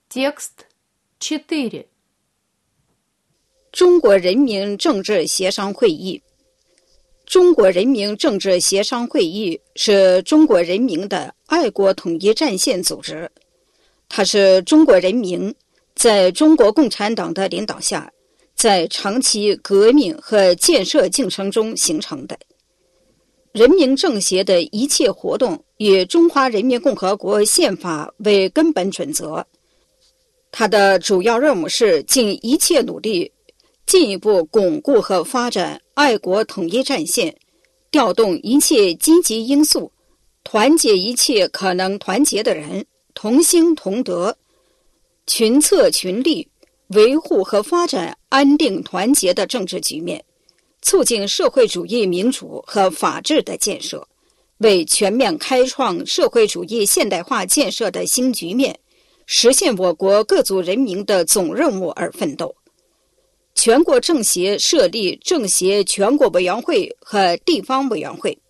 Текст 4. 中国人民政治协商会议。中国人民政治协商会议是中国人民的爱国统一战线组织，它是中国人民在中国共产党的领导下，在长期革命和建设进程中形成的。人民政协的一切活动以中华人民共和国宪法为根本准则，它的主要任务是尽一切努力进一步巩固和发展爱国统一战线，调动一切积极因素，团结一切可能团结的人，同心同德，群策群力，维护和发展安定团结的政治局面，促进社会主义民主和法治的建设，为全面开创社会主义现代化建设的新局面，实现我国各族人民的总任务而奋斗。全国政协设立政协全国委员会和地方委员会，